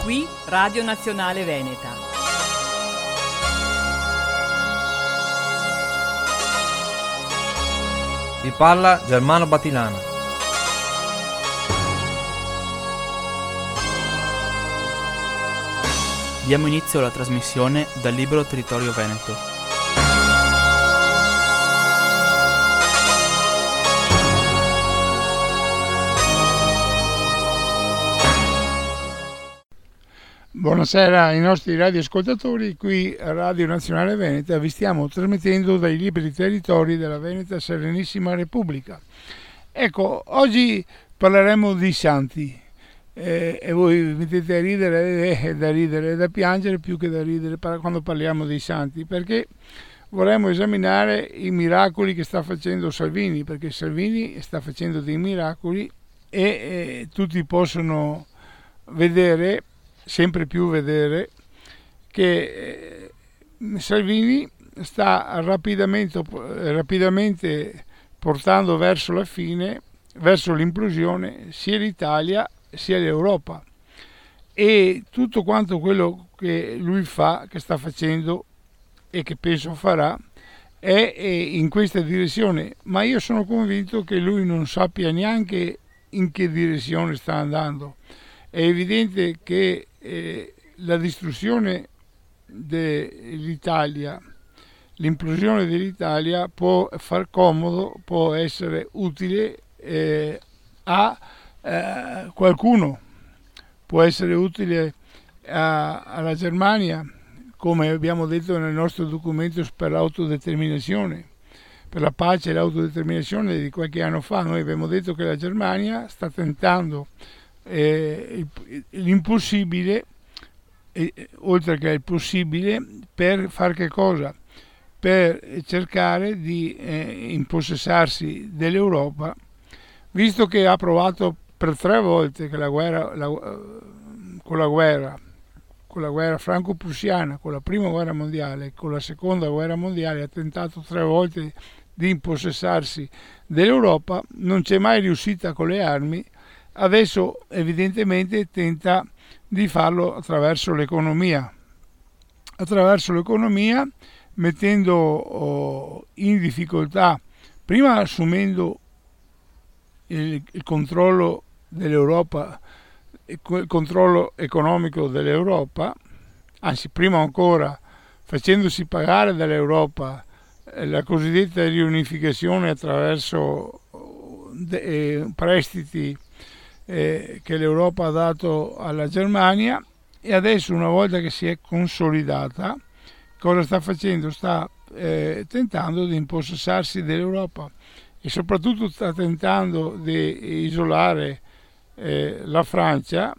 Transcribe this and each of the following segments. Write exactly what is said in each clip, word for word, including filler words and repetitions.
Qui Radio Nazionale Veneta. Vi parla Germano Batilana. Diamo inizio alla trasmissione dal Libero Territorio Veneto. Buonasera ai nostri radioascoltatori, qui a Radio Nazionale Veneta vi stiamo trasmettendo dai liberi territori della Veneta Serenissima Repubblica. Ecco, oggi parleremo di santi eh, e voi vi mettete a ridere, è da ridere e da piangere più che da ridere quando parliamo dei santi, perché vorremmo esaminare i miracoli che sta facendo Salvini, perché Salvini sta facendo dei miracoli e eh, tutti possono vedere, sempre più vedere, che Salvini sta rapidamente, rapidamente portando verso la fine, verso l'implosione, sia l'Italia sia l'Europa, e tutto quanto quello che lui fa, che sta facendo e che penso farà è in questa direzione, ma io sono convinto che lui non sappia neanche in che direzione sta andando. È evidente che eh, la distruzione dell'Italia, l'implosione dell'Italia può far comodo, può essere utile eh, a eh, qualcuno, può essere utile a, alla Germania, come abbiamo detto nel nostro documento per l'autodeterminazione, per la pace e l'autodeterminazione di qualche anno fa. Noi abbiamo detto che la Germania sta tentando Eh, l'impossibile, eh, oltre che il possibile, per fare che cosa? Per cercare di eh, impossessarsi dell'Europa, visto che ha provato per tre volte che la guerra, la, con la guerra, con la guerra franco-prussiana, con la prima guerra mondiale, con la seconda guerra mondiale, ha tentato tre volte di impossessarsi dell'Europa, non c'è mai riuscita con le armi. Adesso evidentemente tenta di farlo attraverso l'economia, attraverso l'economia mettendo oh, in difficoltà, prima assumendo il, il controllo dell'Europa, il controllo economico dell'Europa, anzi prima ancora facendosi pagare dall'Europa eh, la cosiddetta riunificazione attraverso eh, prestiti Eh, che l'Europa ha dato alla Germania, e adesso, una volta che si è consolidata, cosa sta facendo? Sta eh, tentando di impossessarsi dell'Europa e soprattutto sta tentando di isolare eh, la Francia,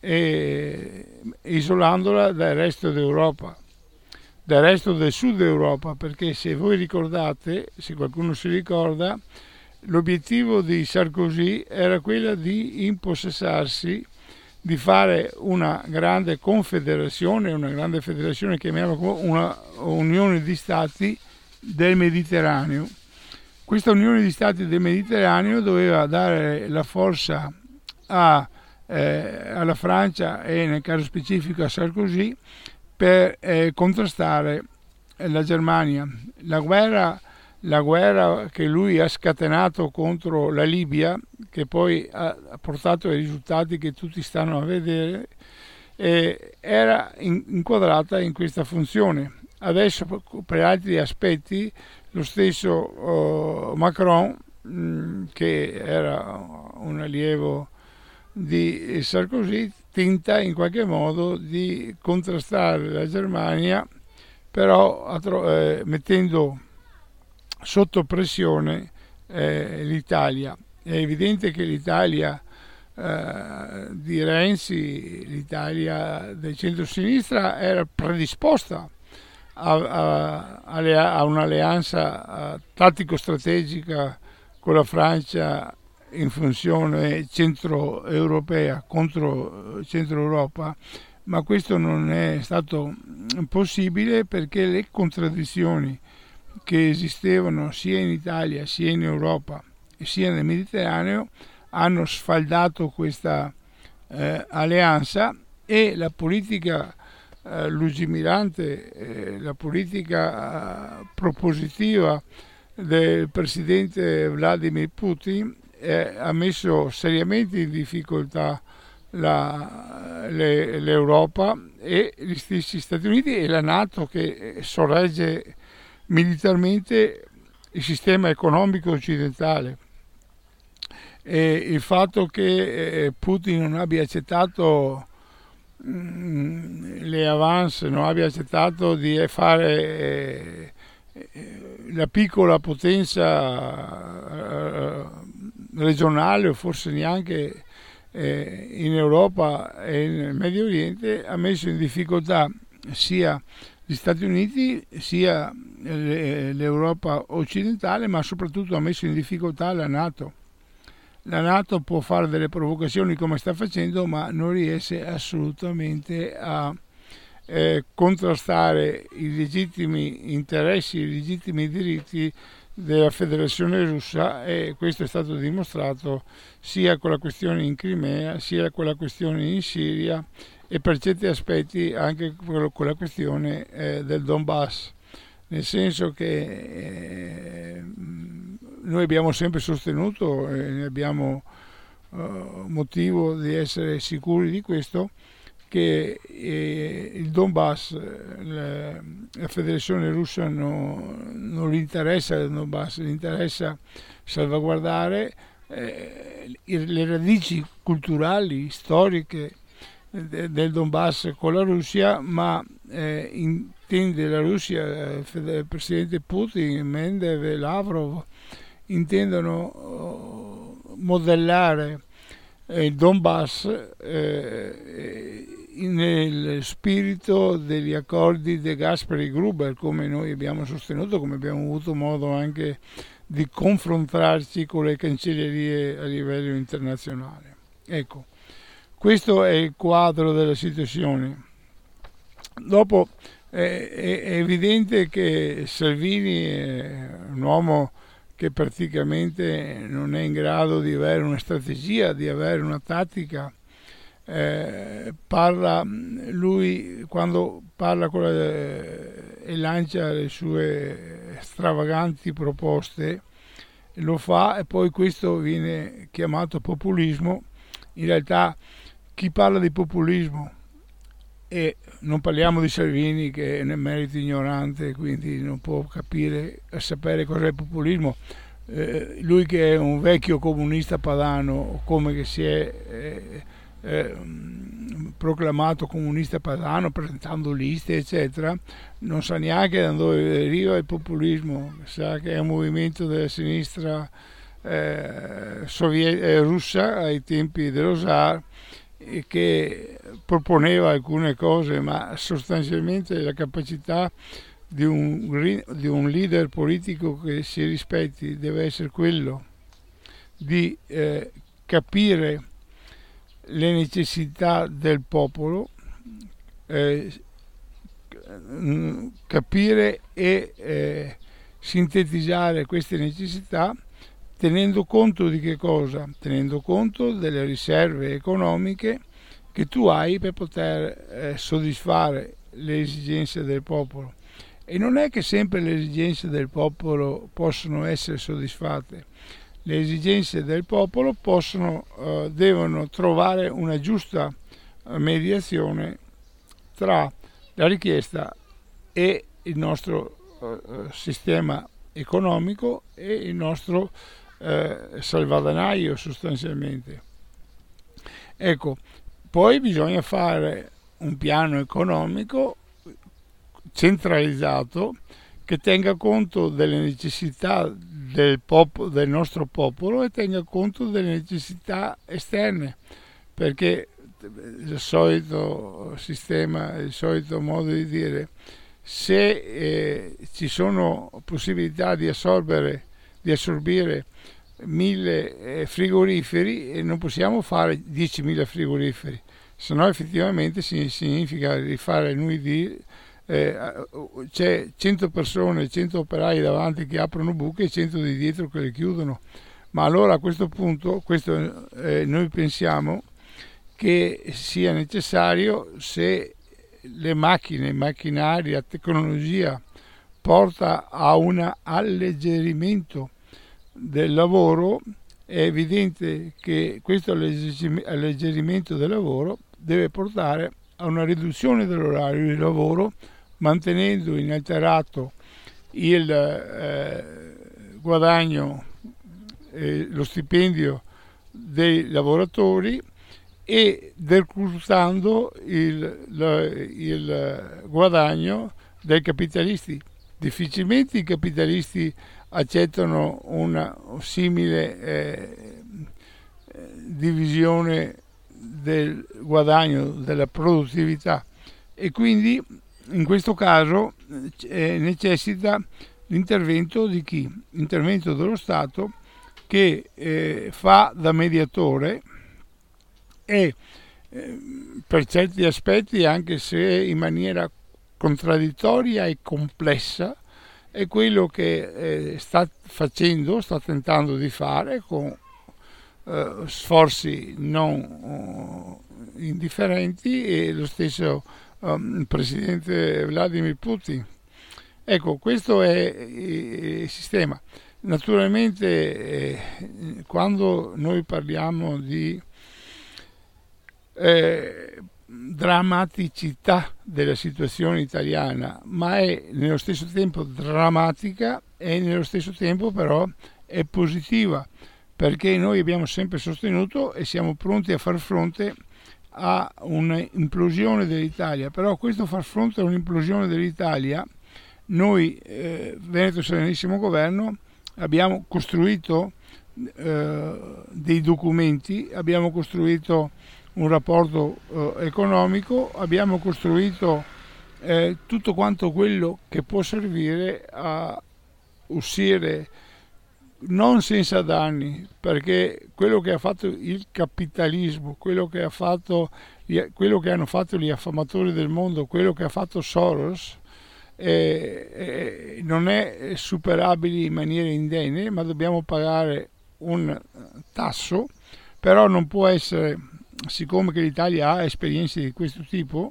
e, isolandola dal resto d'Europa, dal resto del sud Europa, perché se voi ricordate, se qualcuno si ricorda, l'obiettivo di Sarkozy era quello di impossessarsi, di fare una grande confederazione, una grande federazione, chiamiamola una unione di stati del Mediterraneo. Questa unione di stati del Mediterraneo doveva dare la forza a, eh, alla Francia e nel caso specifico a Sarkozy per eh, contrastare la Germania. La guerra La guerra che lui ha scatenato contro la Libia, che poi ha portato ai risultati che tutti stanno a vedere, eh, era in, inquadrata in questa funzione. Adesso, per altri aspetti, lo stesso oh, Macron, mh, che era un allievo di Sarkozy, tenta in qualche modo di contrastare la Germania, però eh, mettendo sotto pressione eh, l'Italia. È evidente che l'Italia eh, di Renzi, l'Italia del centro-sinistra, era predisposta a, a, a un'alleanza tattico-strategica con la Francia in funzione centro-europea contro centro-Europa, ma questo non è stato possibile perché le contraddizioni che esistevano sia in Italia sia in Europa e sia nel Mediterraneo hanno sfaldato questa eh, alleanza e la politica eh, lungimirante, eh, la politica eh, propositiva del presidente Vladimir Putin eh, ha messo seriamente in difficoltà la, le, l'Europa e gli stessi Stati Uniti e la NATO, che sorregge militarmente il sistema economico occidentale. E il fatto che eh, Putin non abbia accettato mh, le avance, non abbia accettato di fare eh, la piccola potenza eh, regionale, o forse neanche eh, in Europa e nel Medio Oriente, ha messo in difficoltà sia gli Stati Uniti sia l'Europa occidentale, ma soprattutto ha messo in difficoltà la NATO. La NATO può fare delle provocazioni come sta facendo, ma non riesce assolutamente a eh, contrastare i legittimi interessi, i legittimi diritti della Federazione Russa, e questo è stato dimostrato sia con la questione in Crimea, sia con la questione in Siria e per certi aspetti anche con la questione eh, del Donbass, nel senso che eh, noi abbiamo sempre sostenuto, e ne abbiamo uh, motivo di essere sicuri di questo, che eh, il Donbass, la, la Federazione Russa no, non gli interessa il Donbass, gli interessa salvaguardare eh, le radici culturali, storiche de, del Donbass con la Russia, ma eh, intende la Russia, il presidente Putin, Medvedev e Lavrov intendono uh, modellare eh, il Donbass eh, nel spirito degli accordi De Gasperi-Gruber, come noi abbiamo sostenuto, come abbiamo avuto modo anche di confrontarci con le cancellerie a livello internazionale. Ecco, questo è il quadro della situazione. Dopo eh, è evidente che Salvini è un uomo che praticamente non è in grado di avere una strategia, di avere una tattica. Eh, parla lui quando parla con la, e lancia le sue stravaganti proposte, lo fa, e poi questo viene chiamato populismo. In realtà chi parla di populismo, e non parliamo di Salvini che è nel merito ignorante, quindi non può capire e sapere cos'è il populismo, eh, lui che è un vecchio comunista padano, come che si è eh, eh, proclamato comunista padano presentando liste eccetera, non sa neanche da dove deriva il populismo, sa che è un movimento della sinistra eh, soviet- eh, russa ai tempi dello zar, che proponeva alcune cose, ma sostanzialmente la capacità di un, di un leader politico che si rispetti deve essere quello di eh, capire le necessità del popolo, eh, capire e eh, sintetizzare queste necessità, tenendo conto di che cosa? Tenendo conto delle riserve economiche che tu hai per poter eh, soddisfare le esigenze del popolo. E non è che sempre le esigenze del popolo possono essere soddisfatte. Le esigenze del popolo possono, eh, devono trovare una giusta mediazione tra la richiesta e il nostro eh, sistema economico e il nostro Eh, salvadanaio sostanzialmente. Ecco, poi bisogna fare un piano economico centralizzato che tenga conto delle necessità del, pop- del nostro popolo e tenga conto delle necessità esterne, perché il solito sistema, il solito modo di dire, se eh, ci sono possibilità di assorbere di assorbire mille eh, frigoriferi, e non possiamo fare diecimila frigoriferi, se no effettivamente significa rifare noi di eh, c'è cento persone, cento operai davanti che aprono buche e cento di dietro che le chiudono. Ma allora a questo punto questo, eh, noi pensiamo che sia necessario, se le macchine, i macchinari, la tecnologia porta a un alleggerimento del lavoro, è evidente che questo alleggerimento del lavoro deve portare a una riduzione dell'orario di lavoro, mantenendo inalterato il eh, guadagno, eh, lo stipendio dei lavoratori e decurtando il, la, il guadagno dei capitalisti. Difficilmente i capitalisti accettano una simile eh, divisione del guadagno, della produttività, e quindi in questo caso eh, necessita l'intervento di chi? L'intervento dello Stato, che eh, fa da mediatore e eh, per certi aspetti, anche se in maniera contraddittoria e complessa, è quello che eh, sta facendo, sta tentando di fare con eh, sforzi non uh, indifferenti, e lo stesso um, presidente Vladimir Putin. Ecco, questo è il sistema. Naturalmente eh, quando noi parliamo di eh, drammaticità della situazione italiana, ma è nello stesso tempo drammatica e nello stesso tempo però è positiva, perché noi abbiamo sempre sostenuto e siamo pronti a far fronte a un'implosione dell'Italia. Però questo far fronte a un'implosione dell'Italia, noi eh, Veneto Serenissimo Governo abbiamo costruito eh, dei documenti, abbiamo costruito un rapporto eh, economico, abbiamo costruito eh, tutto quanto quello che può servire a uscire non senza danni, perché quello che ha fatto il capitalismo, quello che ha fatto quello che hanno fatto gli affamatori del mondo, quello che ha fatto Soros, eh, eh, non è superabile in maniera indenne, ma dobbiamo pagare un tasso. Però non può essere, siccome che l'Italia ha esperienze di questo tipo,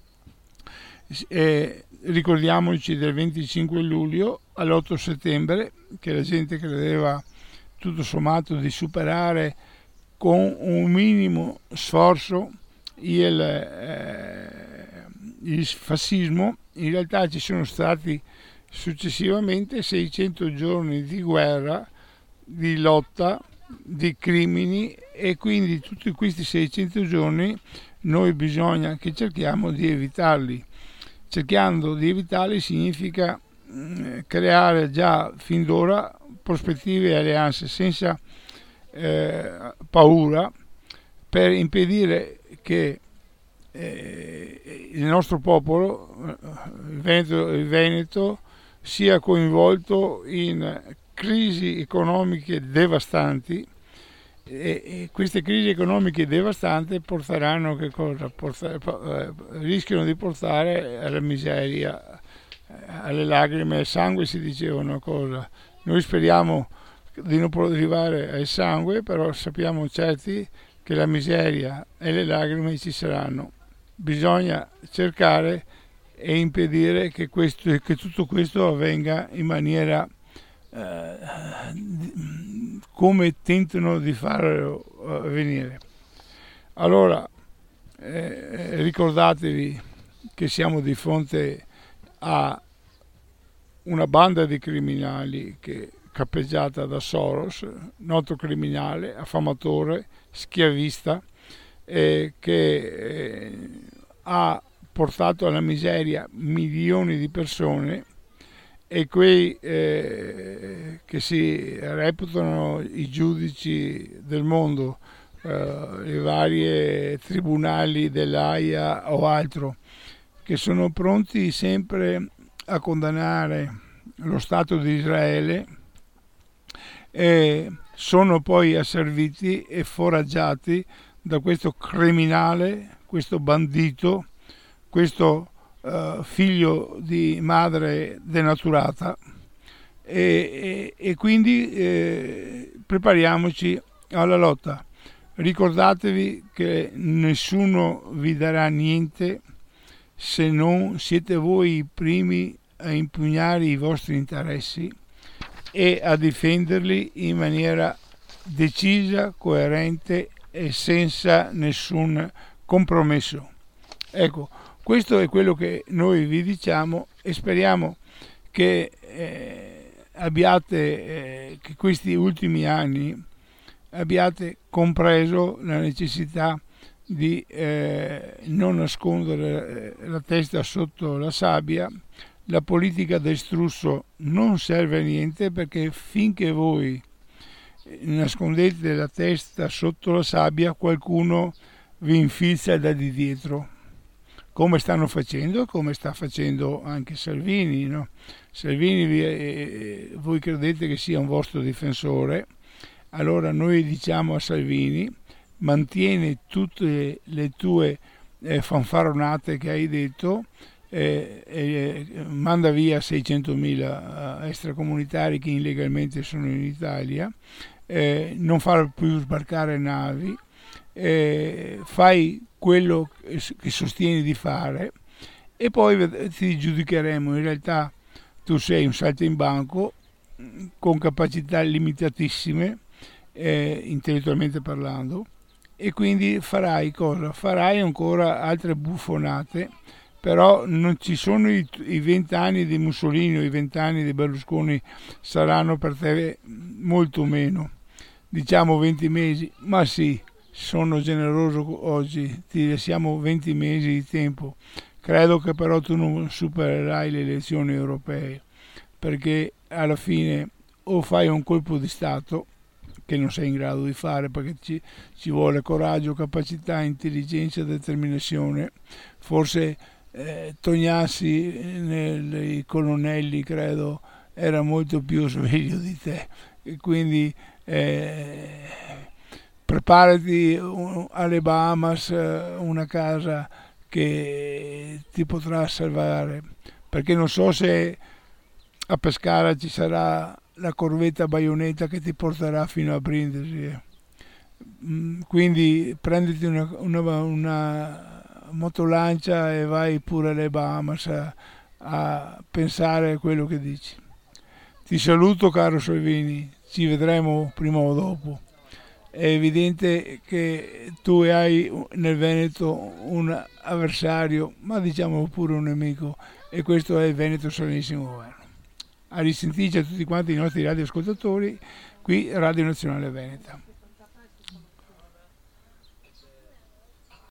eh, ricordiamoci del venticinque luglio all'otto settembre, che la gente credeva tutto sommato di superare con un minimo sforzo il, eh, il fascismo. In realtà ci sono stati successivamente seicento giorni di guerra, di lotta, di crimini, e quindi tutti questi seicento giorni noi bisogna che cerchiamo di evitarli. Cercando di evitarli significa mh, creare già fin d'ora prospettive e alleanze senza eh, paura, per impedire che eh, il nostro popolo, il Veneto, il Veneto, sia coinvolto in crisi economiche devastanti, e, e queste crisi economiche devastanti porteranno che cosa? Portare, eh, rischiano di portare alla miseria, alle lacrime, al sangue. Si diceva una cosa, noi speriamo di non arrivare al sangue, però sappiamo certi che la miseria e le lacrime ci saranno. Bisogna cercare e impedire che, questo, che tutto questo avvenga in maniera eh, come tentano di farlo avvenire. Allora eh, ricordatevi che siamo di fronte a una banda di criminali che cappeggiata da Soros, noto criminale, affamatore, schiavista, eh, che eh, ha portato alla miseria milioni di persone, e quei eh, che si reputano i giudici del mondo, eh, i vari tribunali dell'Aia o altro, che sono pronti sempre a condannare lo Stato di Israele, e sono poi asserviti e foraggiati da questo criminale, questo bandito, questo uh, figlio di madre denaturata, e, e, e quindi eh, prepariamoci alla lotta. Ricordatevi che nessuno vi darà niente se non siete voi i primi a impugnare i vostri interessi e a difenderli in maniera decisa, coerente e senza nessun compromesso. Ecco, questo è quello che noi vi diciamo e speriamo che eh, abbiate, eh, che questi ultimi anni abbiate compreso la necessità di eh, non nascondere la testa sotto la sabbia. La politica del strusso non serve a niente, perché finché voi nascondete la testa sotto la sabbia qualcuno vi infilza da di dietro, come stanno facendo, come sta facendo anche Salvini, no? Salvini vi, eh, voi credete che sia un vostro difensore, allora noi diciamo a Salvini: mantieni tutte le tue eh, fanfaronate che hai detto, eh, eh, manda via seicentomila extracomunitari che illegalmente sono in Italia, eh, non far più sbarcare navi, eh, fai quello che sostieni di fare e poi ti giudicheremo. In realtà tu sei un saltimbanco con capacità limitatissime, eh, intellettualmente parlando, e quindi farai cosa? Farai ancora altre buffonate, però non ci sono i vent'anni di Mussolini o i vent'anni di Berlusconi, saranno per te molto meno, diciamo venti mesi, ma sì, sono generoso oggi, ti lasciamo venti mesi di tempo. Credo che però tu non supererai le elezioni europee, perché alla fine o fai un colpo di Stato, che non sei in grado di fare perché ci, ci vuole coraggio, capacità, intelligenza, determinazione. Forse eh, Tognazzi nei colonnelli, credo, era molto più sveglio di te, e quindi eh, preparati alle Bahamas, una casa che ti potrà salvare, perché non so se a Pescara ci sarà la corvetta Baionetta che ti porterà fino a Brindisi. Quindi prenditi una, una, una motolancia e vai pure alle Bahamas a, a pensare a quello che dici. Ti saluto, caro Salvini, ci vedremo prima o dopo. È evidente che tu hai nel Veneto un avversario, ma diciamo pure un nemico, e questo è il Veneto Salvinissimo Governo. A risentirci a tutti quanti i nostri radioascoltatori, qui Radio Nazionale Veneta.